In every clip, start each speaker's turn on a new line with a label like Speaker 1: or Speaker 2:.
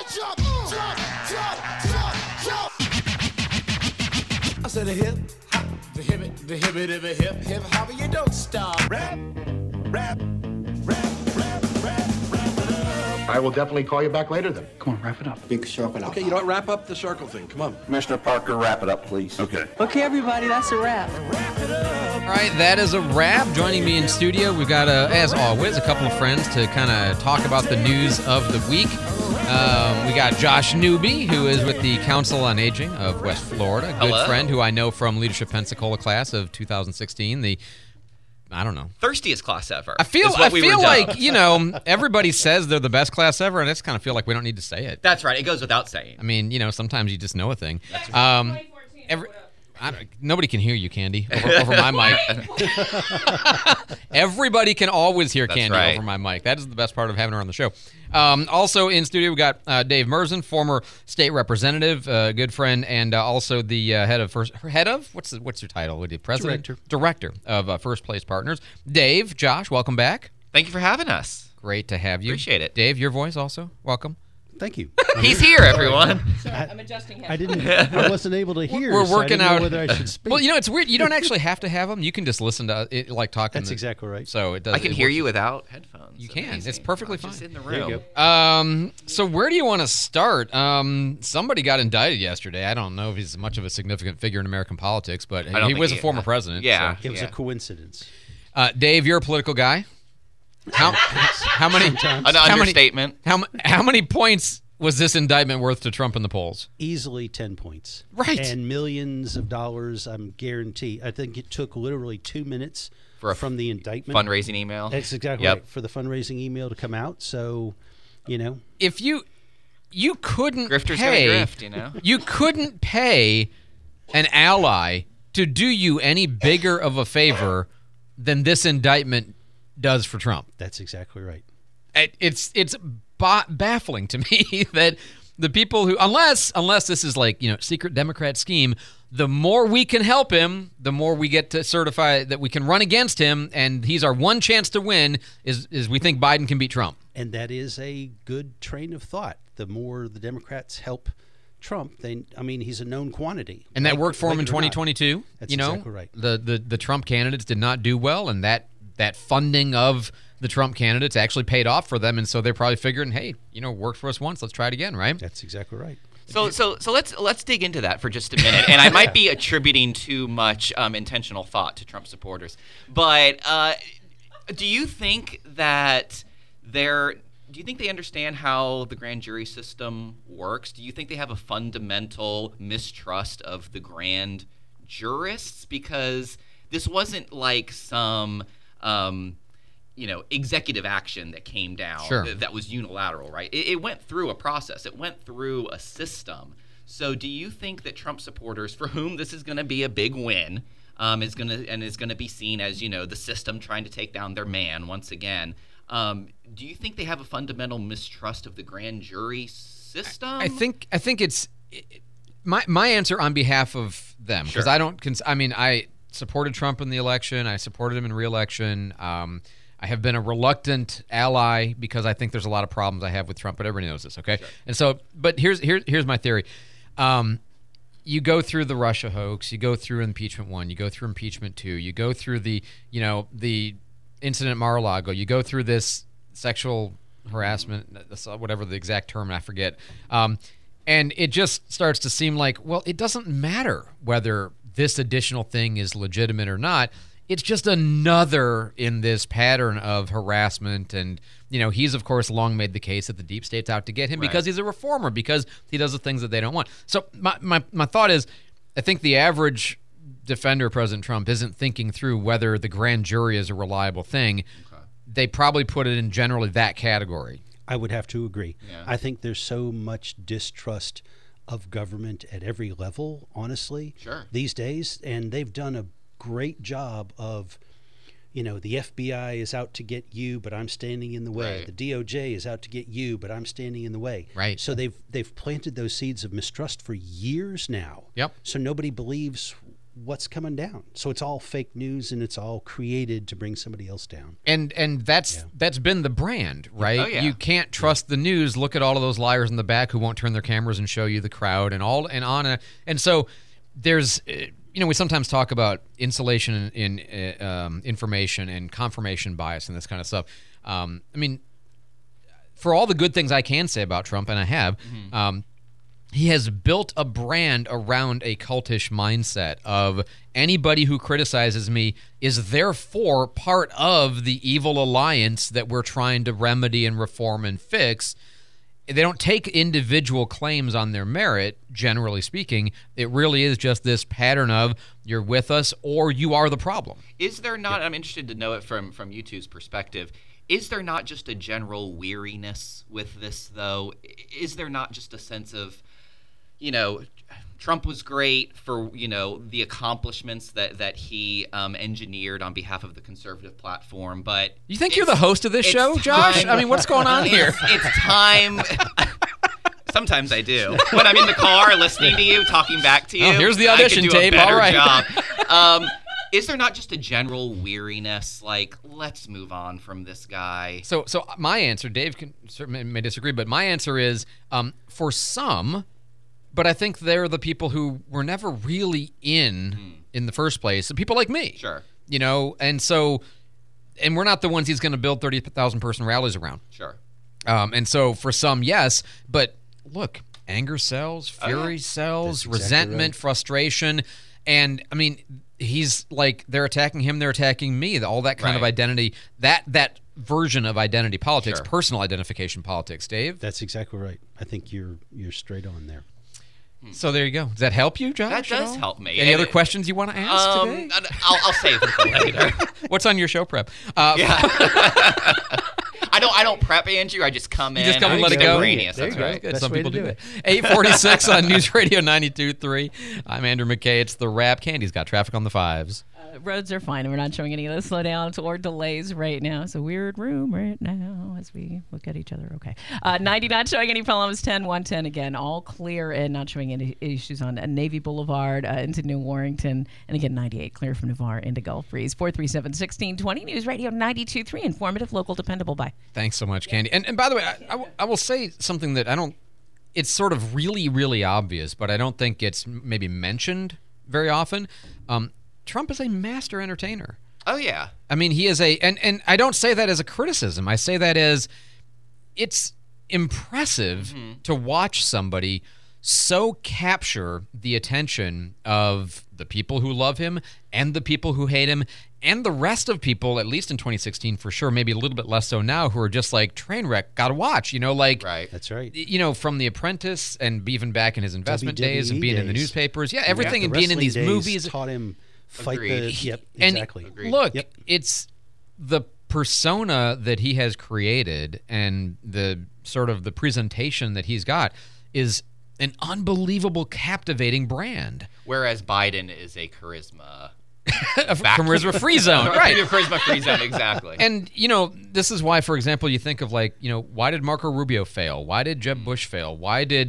Speaker 1: jump, jump, jump, jump, jump. I said a hip hop, the hip hop, you don't stop. Rap, rap, rap, rap, rap, rap it up.
Speaker 2: I will definitely call you back later then.
Speaker 3: Come on, wrap it up.
Speaker 4: Big circle out.
Speaker 5: Okay, you know what? Wrap up the circle thing. Come on.
Speaker 3: Commissioner Parker, wrap it up, please.
Speaker 2: Okay.
Speaker 6: Okay, everybody, that's a wrap.
Speaker 7: All right, that is a wrap. Joining me in studio, we've got, as always, a couple of friends to kind of talk about the news of the week. We got Josh Newby, who is with the Council on Aging of West Florida. Good
Speaker 8: Hello.
Speaker 7: friend who I know from Leadership Pensacola class of 2016. I don't know.
Speaker 8: Thirstiest class ever.
Speaker 7: I feel
Speaker 8: like,
Speaker 7: everybody says they're the best class ever, and I just kind of feel like we don't need to say it.
Speaker 8: That's right. It goes without saying.
Speaker 7: I mean, sometimes you just know a thing. Nobody can hear you, Candy, over my mic. Everybody can always hear Candy over my mic. That is the best part of having her on the show. Also in studio, we got Dave Merzen, former state representative, good friend, and also the what's your title? What are you, president? Director of First Place Partners. Dave, Josh, welcome back.
Speaker 8: Thank you for having us.
Speaker 7: Great to have you.
Speaker 8: Appreciate it.
Speaker 7: Dave, your voice also. Welcome.
Speaker 5: Thank you.
Speaker 8: He's here, everyone.
Speaker 6: I'm adjusting him.
Speaker 5: I wasn't able to hear.
Speaker 7: We're working
Speaker 5: so I didn't
Speaker 7: out
Speaker 5: know whether I should speak.
Speaker 7: Well, it's weird. You don't actually have to have them. You can just listen to it like talking.
Speaker 5: That's exactly right.
Speaker 7: So it does.
Speaker 8: I can hear you without headphones.
Speaker 7: You can.
Speaker 8: Amazing.
Speaker 7: It's perfectly fine.
Speaker 8: Just in the
Speaker 5: There you
Speaker 8: room.
Speaker 5: go.
Speaker 7: So where do you want to start? Somebody got indicted yesterday. I don't know if he's much of a significant figure in American politics, but he was a former president.
Speaker 8: Yeah.
Speaker 7: So.
Speaker 5: It was a coincidence.
Speaker 7: Dave, you're a political guy. How many?
Speaker 8: An understatement.
Speaker 7: How many points was this indictment worth to Trump in the polls?
Speaker 5: Easily 10 points.
Speaker 7: Right.
Speaker 5: And millions of dollars, I'm guarantee. I think it took literally 2 minutes from the indictment.
Speaker 8: Fundraising email.
Speaker 5: That's exactly right. For the fundraising email to come out. So,
Speaker 7: If you couldn't
Speaker 8: Grifters
Speaker 7: pay,
Speaker 8: gonna grift,
Speaker 7: you couldn't pay an ally to do you any bigger of a favor than this indictment does for Trump.
Speaker 5: That's exactly right.
Speaker 7: It's baffling to me that the people who, unless this is like, secret Democrat scheme, the more we can help him, the more we get to certify that we can run against him, and he's our one chance to win is we think Biden can beat Trump.
Speaker 5: And that is a good train of thought. The more the Democrats help Trump, he's a known quantity.
Speaker 7: And that worked for him in 2022.
Speaker 5: That's exactly right.
Speaker 7: The Trump candidates did not do well, and that funding of the Trump candidates actually paid off for them, and so they're probably figuring, hey, worked for us once, let's try it again, right?
Speaker 5: That's exactly right.
Speaker 8: So let's dig into that for just a minute. And I might be attributing too much intentional thought to Trump supporters, but do you think that do you think they understand how the grand jury system works? Do you think they have a fundamental mistrust of the grand jurists? Because this wasn't like some executive action that came down that was unilateral, right? It went through a process. It went through a system. So do you think that Trump supporters, for whom this is going to be a big win, is going to be seen as, the system trying to take down their man once again, do you think they have a fundamental mistrust of the grand jury system?
Speaker 7: I think it's my answer on behalf of them, because I supported Trump in the election. I supported him in re-election. I have been a reluctant ally because I think there's a lot of problems I have with Trump, but everybody knows this, okay? Sure. And so, but here's my theory. You go through the Russia hoax, you go through impeachment 1, you go through impeachment 2, you go through the incident at Mar-a-Lago, you go through this sexual harassment, whatever the exact term, I forget. And it just starts to seem like, well, it doesn't matter whether this additional thing is legitimate or not. It's just another in this pattern of harassment. And, he's, of course, long made the case that the deep state's out to get him because he's a reformer, because he does the things that they don't want. So my thought is, I think the average defender of President Trump isn't thinking through whether the grand jury is a reliable thing. Okay. They probably put it in generally that category.
Speaker 5: I would have to agree.
Speaker 8: Yeah.
Speaker 5: I think there's so much distrust of government at every level, honestly, these days. And they've done a great job of, the FBI is out to get you, but I'm standing in the way. Right. The DOJ is out to get you, but I'm standing in the way.
Speaker 7: Right.
Speaker 5: So they've planted those seeds of mistrust for years now.
Speaker 7: Yep.
Speaker 5: So nobody believes what's coming down. So it's all fake news, and it's all created to bring somebody else down.
Speaker 7: And that's been the brand, right?
Speaker 8: Oh, yeah.
Speaker 7: You can't trust the news. Look at all of those liars in the back who won't turn their cameras and show you the crowd and all and on. And so there's, we sometimes talk about insulation in information and confirmation bias and this kind of stuff. I mean, for all the good things I can say about Trump, and I have, he has built a brand around a cultish mindset of anybody who criticizes me is therefore part of the evil alliance that we're trying to remedy and reform and fix. They don't take individual claims on their merit, generally speaking. It really is just this pattern of you're with us or you are the problem.
Speaker 8: Is there not, I'm interested to know it from you two's perspective, is there not just a general weariness with this, though? Is there not just a sense of, Trump was great for, the accomplishments that he engineered on behalf of the conservative platform, but...
Speaker 7: You think you're the host of this show, Josh? I mean, what's going on here?
Speaker 8: It's time... Sometimes I do. When I'm in the car listening to you, talking back to you.
Speaker 7: Oh, here's the audition tape.
Speaker 8: All right.
Speaker 7: Job.
Speaker 8: Is there not just a general weariness, like, let's move on from this guy?
Speaker 7: So my answer, Dave may disagree, but my answer is, for some... But I think they're the people who were never really in the first place. People like me.
Speaker 8: Sure.
Speaker 7: And we're not the ones he's going to build 30,000 person rallies around.
Speaker 8: Sure.
Speaker 7: And so for some, yes. But look, anger sells, fury sells,
Speaker 5: That's exactly
Speaker 7: resentment,
Speaker 5: right.
Speaker 7: frustration. And I mean, he's like, they're attacking him, they're attacking me. All that kind of identity, that version of identity politics, personal identification politics, Dave.
Speaker 5: That's exactly right. I think you're straight on there.
Speaker 7: So there you go. Does that help you, Josh?
Speaker 8: That does help me.
Speaker 7: Any other questions you want to ask today?
Speaker 8: I'll save them for later.
Speaker 7: What's on your show prep?
Speaker 8: I don't prep, Andrew. I just come in.
Speaker 7: You just come and let it go.
Speaker 8: That's right.
Speaker 7: Good. Some people do that. 846 on News Radio 92.3. I'm Andrew McKay. It's The Wrap. Candy's got traffic on the fives.
Speaker 6: Roads are fine. We're not showing any of the slowdowns or delays right now. It's a weird room right now as we look at each other. Okay. 90 not showing any problems. 10, 110 again. All clear and not showing any issues on Navy Boulevard into New Warrington. And again, 98 clear from Navarre into Gulf Breeze. 437-1620. News Radio 92.3. Informative, local, dependable. Bye.
Speaker 7: Thanks so much, Candy. And by the way, I will say something that it's sort of really, really obvious, but I don't think it's maybe mentioned very often. Trump is a master entertainer.
Speaker 8: Oh, yeah.
Speaker 7: I mean, he is and I don't say that as a criticism. I say that as it's impressive to watch somebody so capture the attention of the people who love him and the people who hate him and the rest of people, at least in 2016 for sure, maybe a little bit less so now, who are just like, train wreck, gotta watch,
Speaker 8: Right.
Speaker 5: That's right.
Speaker 7: From The Apprentice and even back in his investment days and
Speaker 5: WWE
Speaker 7: being in the
Speaker 5: days.
Speaker 7: newspapers. Yeah, everything and
Speaker 5: The
Speaker 7: being in these
Speaker 5: wrestling days
Speaker 7: movies.
Speaker 5: taught him fight
Speaker 8: Agreed.
Speaker 5: Yep,
Speaker 7: And
Speaker 5: exactly.
Speaker 7: look, it's the persona that he has created and the sort of the presentation that he's got is an unbelievable, captivating brand.
Speaker 8: Whereas Biden is a charisma...
Speaker 7: Charisma-free zone, right?
Speaker 8: Charisma-free zone, exactly.
Speaker 7: And, this is why, for example, you think of why did Marco Rubio fail? Why did Jeb Bush fail?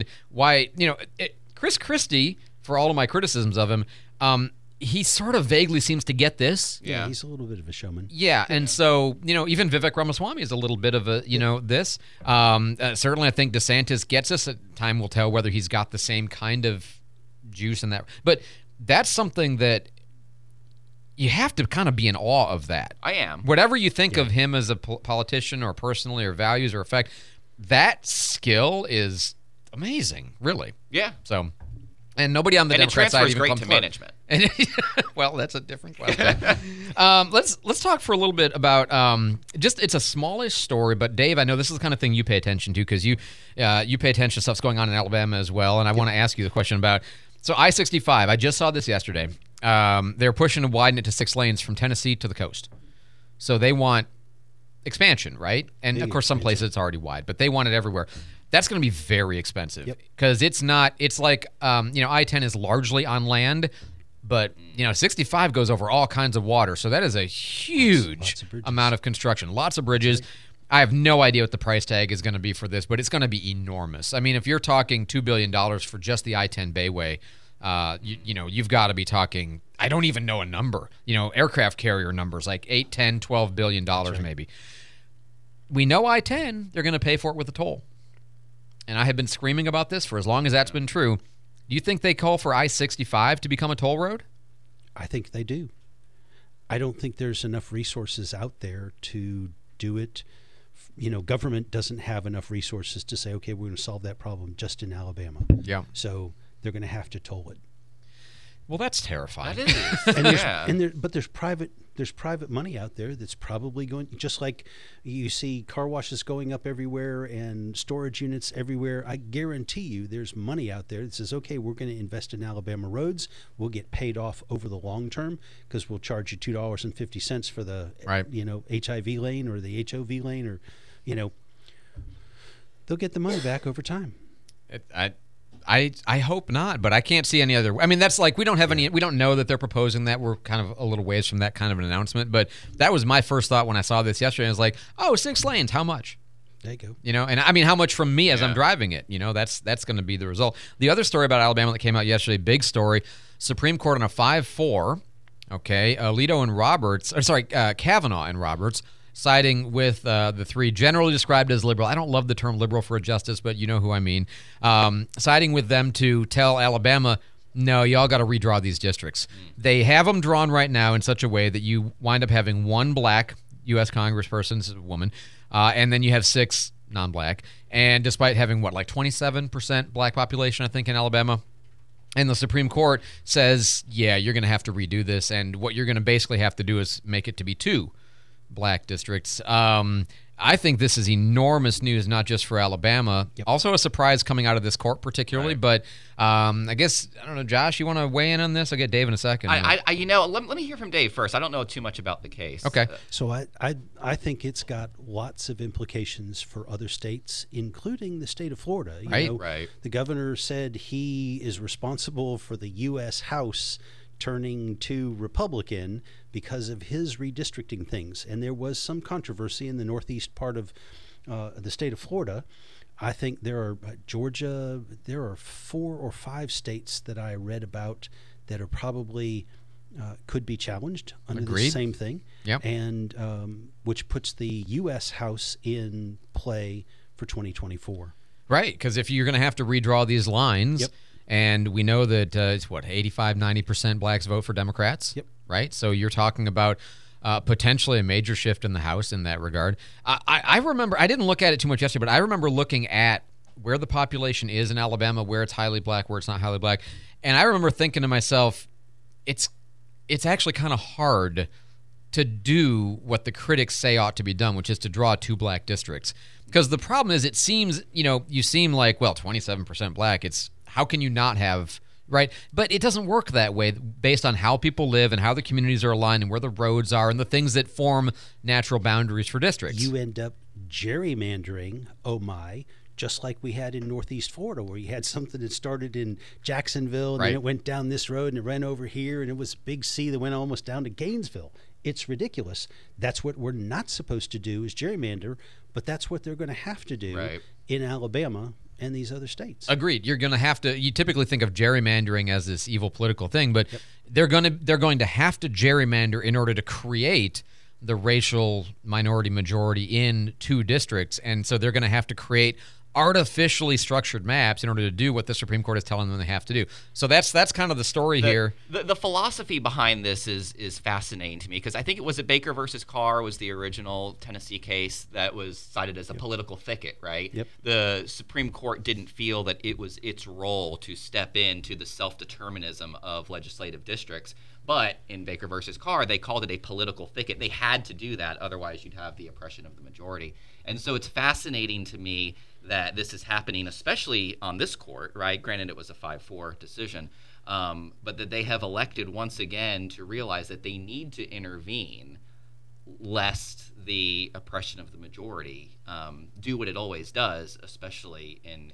Speaker 7: Chris Christie, for all of my criticisms of him, he sort of vaguely seems to get this.
Speaker 5: Yeah, he's a little bit of a showman.
Speaker 7: Yeah, and so, even Vivek Ramaswamy is a little bit of a, this. Certainly, I think DeSantis gets us. Time will tell whether he's got the same kind of juice in that. But that's something that you have to kind of be in awe of that.
Speaker 8: I am.
Speaker 7: Whatever you think of him as a politician or personally or values or effect, that skill is amazing, really.
Speaker 8: Yeah.
Speaker 7: So, and nobody on the Democrat side even
Speaker 8: comes great to management.
Speaker 7: Well, that's a different question. Let's talk for a little bit about it's a smallish story, but Dave, I know this is the kind of thing you pay attention to because you pay attention to stuff's going on in Alabama as well, and I want to ask you the question about I-65. I just saw this yesterday. They're pushing to widen it to 6 lanes from Tennessee to the coast. So they want expansion, right? And of course, some places it's already wide, but they want it everywhere. That's going to be very expensive because it's like, I-10 is largely on land, but, 65 goes over all kinds of water. So that is a huge amount of construction, lots of bridges. I have no idea what the price tag is going to be for this, but it's going to be enormous. I mean, if you're talking $2 billion for just the I-10 Bayway, you've got to be talking I don't even know a number. Aircraft carrier numbers like $8, $10, $12 billion maybe. We know I-10, they're going to pay for it with a toll. And I have been screaming about this for as long as that's been true. Do you think they call for I-65 to become a toll road?
Speaker 5: I think they do. I don't think there's enough resources out there to do it. Government doesn't have enough resources to say, okay, we're going to solve that problem just in Alabama.
Speaker 7: Yeah.
Speaker 5: So they're going to have to toll it.
Speaker 7: Well, that's terrifying.
Speaker 8: That is.
Speaker 5: But there's private money out there that's probably going, just like you see car washes going up everywhere and storage units everywhere. I guarantee you there's money out there that says, okay, we're going to invest in Alabama roads. We'll get paid off over the long term because we'll charge you $2.50 for the HIV lane or the HOV lane, or they'll get the money back over time.
Speaker 7: I hope not, but I can't see any other. I mean, that's like we don't know that they're proposing that. We're kind of a little ways from that kind of an announcement, but that was my first thought when I saw this yesterday. I was like, oh, 6 lanes, how much?
Speaker 5: There you go.
Speaker 7: And I mean, how much from me as I'm driving it? That's going to be the result. The other story about Alabama that came out yesterday, big story, Supreme Court on a 5-4, Alito and Kavanaugh and Roberts, siding with the three generally described as liberal. I don't love the term liberal for a justice, but you know who I mean. Siding with them to tell Alabama, no, y'all got to redraw these districts. They have them drawn right now in such a way that you wind up having one black U.S. congressperson, woman, and then you have 6 non-black. And despite having, 27% black population, I think, in Alabama, and the Supreme Court says, yeah, you're going to have to redo this, and what you're going to basically have to do is make it to be 2 black districts. I think this is enormous news, not just for Alabama. Yep. Also a surprise coming out of this court particularly, but I guess, I don't know, Josh, you want to weigh in on this? I'll get Dave in a second.
Speaker 8: Let me hear from Dave first. I don't know too much about the case.
Speaker 7: Okay.
Speaker 5: So I think it's got lots of implications for other states, including the state of Florida.
Speaker 7: Right.
Speaker 5: The governor said he is responsible for the U.S. House turning to Republican because of his redistricting things. And there was some controversy in the northeast part of the state of Florida. I think there are Georgia, there are 4 or 5 states that I read about that are probably could be challenged under the same thing.
Speaker 7: Yep.
Speaker 5: And which puts the U.S. House in play for 2024.
Speaker 7: Right, because if you're going to have to redraw these lines,
Speaker 5: Yep.
Speaker 7: And we know that it's 85-90% blacks vote for Democrats.
Speaker 5: Yep.
Speaker 7: Right. So you're talking about potentially a major shift in the House in that regard. I remember, I didn't look at it too much yesterday, but I remember looking at where the population is in Alabama, where it's highly black, where it's not highly black, and I remember thinking to myself, it's actually kind of hard to do what the critics say ought to be done, which is to draw 2 black districts. Because the problem is, it seems, you seem like, 27% black. It's how can you not have, right? But it doesn't work that way based on how people live and how the communities are aligned and where the roads are and the things that form natural boundaries for districts.
Speaker 5: You end up gerrymandering, just like we had in Northeast Florida, where you had something that started in Jacksonville, and then it went down this road, and it ran over here, and it was Big C that went almost down to Gainesville. It's ridiculous. That's what we're not supposed to do, is gerrymander, but that's what they're going to have to do in Alabama and these other states.
Speaker 7: Agreed. You're going to have to. You typically think of gerrymandering as this evil political thing, but they're going to have to gerrymander in order to create the racial minority majority in 2 districts, and so they're going to have to create artificially structured maps in order to do what the Supreme Court is telling them they have to do. So that's kind of the story here.
Speaker 8: The philosophy behind this is fascinating to me, because I think it was Baker versus Carr was the original Tennessee case that was cited as a political thicket, right?
Speaker 5: Yep.
Speaker 8: The Supreme Court didn't feel that it was its role to step into the self-determinism of legislative districts. But in Baker versus Carr, they called it a political thicket. They had to do that, otherwise you'd have the oppression of the majority. And so it's fascinating to me that this is happening, especially on this court, right? Granted, it was a 5-4 decision, but that they have elected once again to realize that they need to intervene lest the oppression of the majority do what it always does, especially in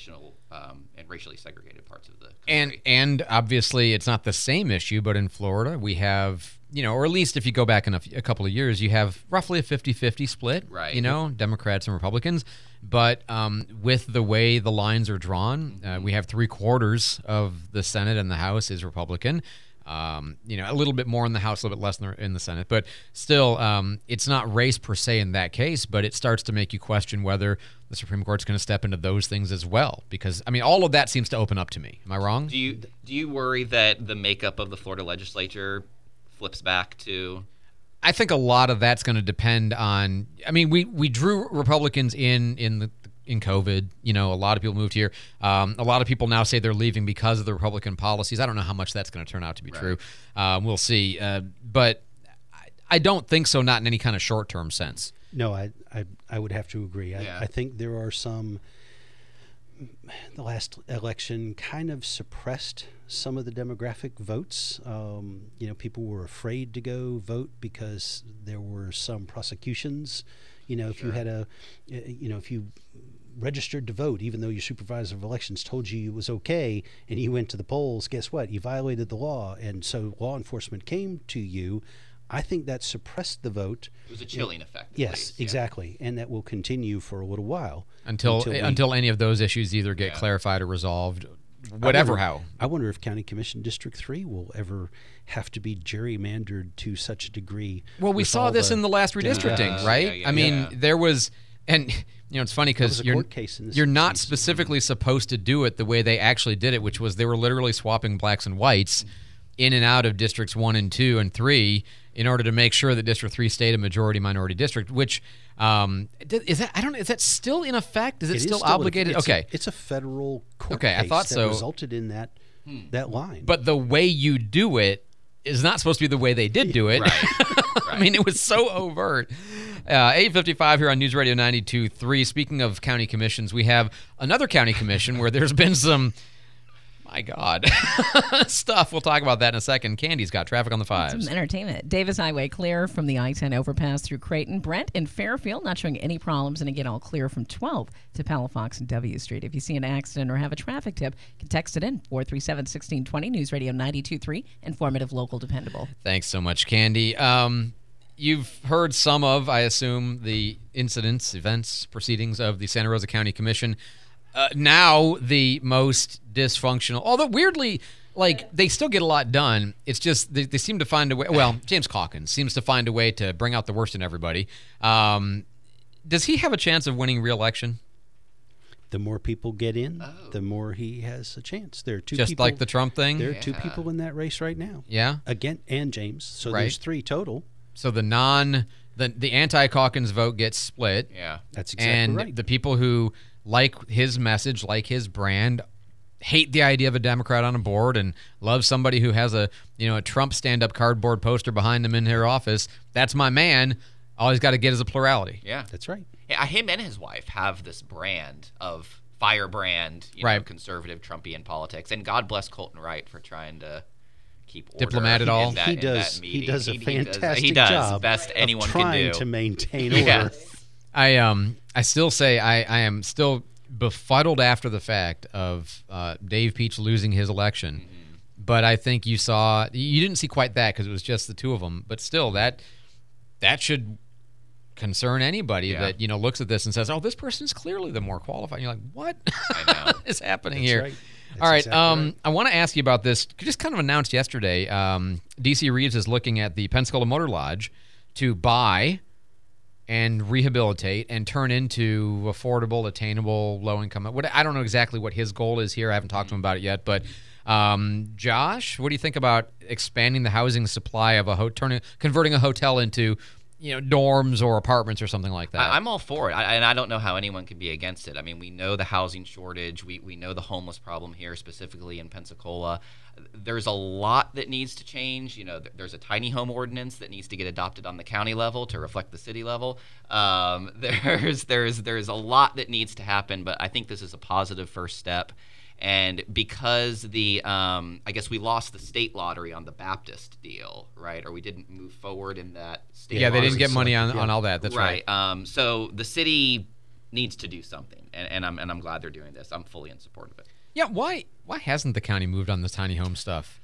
Speaker 8: racially segregated parts of the country.
Speaker 7: And obviously it's not the same issue, but in Florida we have, or at least if you go back in a couple of years, you have roughly a 50-50 split,
Speaker 8: right?
Speaker 7: Democrats and Republicans. But with the way the lines are drawn, we have 3/4 of the Senate and the House is Republican. A little bit more in the House, a little bit less in the Senate. But still, it's not race per se in that case, but it starts to make you question whether the Supreme Court's going to step into those things as well. Because, all of that seems to open up to me. Am I wrong?
Speaker 8: Do you worry that the makeup of the Florida legislature flips back to...
Speaker 7: I think a lot of that's going to depend on... we drew Republicans in COVID. A lot of people moved here. A lot of people now say they're leaving because of the Republican policies. I don't know how much that's going to turn out to be true. We'll see. But I don't think so, not in any kind of short-term sense.
Speaker 5: No, I would have to agree. I think there are some... The last election kind of suppressed some of the demographic votes. People were afraid to go vote because there were some prosecutions. If you had if you registered to vote, even though your supervisor of elections told you it was okay, and you went to the polls, guess what? You violated the law, and so law enforcement came to you. I think that suppressed the vote.
Speaker 8: It was a chilling effect.
Speaker 5: Yes, exactly, and that will continue for a little while
Speaker 7: until any of those issues either get clarified or resolved. I wonder if County Commission District 3 will ever have to be gerrymandered to such a degree. Well, we saw this in the last redistricting, right? There was, and it's funny because you're not specifically supposed to do it the way they actually did it, which was they were literally swapping blacks and whites in and out of districts 1 and 2 and 3 in order to make sure that District 3 stayed a majority-minority district, which is that still in effect? Is it still obligated?
Speaker 5: It's a federal court case
Speaker 7: I thought
Speaker 5: that resulted in that line.
Speaker 7: But the way you do it is not supposed to be the way they did do it.
Speaker 8: Right.
Speaker 7: It was so overt. 8:55 here on News Radio 92.3. Speaking of county commissions, we have another county commission where there's been some... My God. Stuff. We'll talk about that in a second. Candy's got traffic on the 5s.
Speaker 6: Some entertainment. Davis Highway clear from the I-10 overpass through Creighton. Brent and Fairfield not showing any problems. And again, all clear from 12 to Palafox and W Street. If you see an accident or have a traffic tip, you can text it in. 437-1620. News Radio 92.3. Informative, local, dependable.
Speaker 7: Thanks so much, Candy. You've heard some of, I assume, the incidents, events, proceedings of the Santa Rosa County Commission. Now the most dysfunctional, although weirdly, they still get a lot done. It's just they seem to find a way. Well, James Calkins seems to find a way to bring out the worst in everybody. Does he have a chance of winning re-election?
Speaker 5: The more people get in, the more he has a chance. There are two
Speaker 7: just
Speaker 5: people,
Speaker 7: like the Trump thing?
Speaker 5: There are two people in that race right now.
Speaker 7: Yeah?
Speaker 5: Again, and James. So there's 3 total.
Speaker 7: So the anti-Calkins vote gets split.
Speaker 8: Yeah.
Speaker 5: That's exactly right.
Speaker 7: And the people who like his message, like his brand, hate the idea of a Democrat on a board and love somebody who has a Trump stand-up cardboard poster behind him in their office. That's my man. All he's got to get is a plurality.
Speaker 8: Yeah.
Speaker 5: That's right.
Speaker 8: Yeah, him and his wife have this brand of firebrand, conservative Trumpian politics. And God bless Colton Wright for trying to keep order.
Speaker 7: Diplomat at all.
Speaker 5: He does a fantastic job
Speaker 8: best anyone
Speaker 5: trying
Speaker 8: can do
Speaker 5: to maintain order.
Speaker 7: I still say I am still befuddled after the fact of Dave Peach losing his election. Mm-hmm. But I think you didn't see quite that because it was just the two of them. But still, that should concern anybody that looks at this and says, "Oh, this person's clearly the more qualified." And you're like, "What is happening here?"
Speaker 5: Right.
Speaker 7: All right, exactly right. I want to ask you about this. Just kind of announced yesterday, D.C. Reeves is looking at the Pensacola Motor Lodge to buy and rehabilitate and turn into affordable, attainable, low-income. I don't know exactly what his goal is here. I haven't talked to him about it yet. But, Josh, what do you think about expanding the housing supply of converting a hotel into dorms or apartments or something like that?
Speaker 8: I'm all for it, and I don't know how anyone could be against it. I mean, we know the housing shortage. We know the homeless problem here, specifically in Pensacola. There's a lot that needs to change. There's a tiny home ordinance that needs to get adopted on the county level to reflect the city level. There's a lot that needs to happen, but I think this is a positive first step. And because I guess we lost the state lottery on the Baptist deal, right? Or we didn't move forward in that state.
Speaker 7: Yeah, they didn't get money on all that. That's right.
Speaker 8: So the city needs to do something, and I'm glad they're doing this. I'm fully in support of it.
Speaker 7: Yeah, why hasn't the county moved on this tiny home stuff?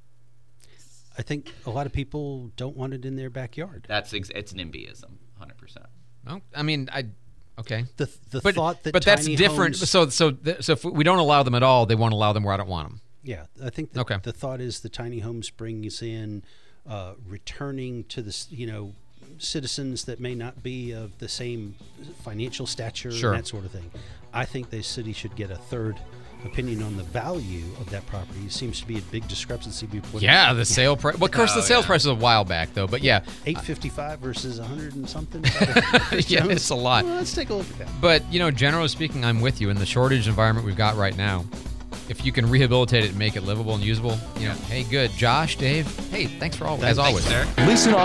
Speaker 5: I think a lot of people don't want it in their backyard.
Speaker 8: It's NIMBYism, 100%.
Speaker 7: Well, I mean, okay.
Speaker 5: Thought that
Speaker 7: but that's different.
Speaker 5: Homes...
Speaker 7: So if we don't allow them at all, they won't allow them where I don't want them.
Speaker 5: Yeah, I think that the thought is the tiny homes brings in returning to the citizens that may not be of the same financial stature and that sort of thing. I think the city should get a third opinion on the value of that property. It seems to be a big discrepancy between
Speaker 7: the sale price. Well, of course, the sales price was a while back though, but
Speaker 5: $855 versus 100 and something.
Speaker 7: Yeah, it's a lot.
Speaker 5: Well, let's take a look at that.
Speaker 7: But generally speaking, I'm with you. In the shortage environment we've got right now, if you can rehabilitate it and make it livable and usable, hey, good. Josh, Dave, hey, thanks for all as always.
Speaker 1: Listen on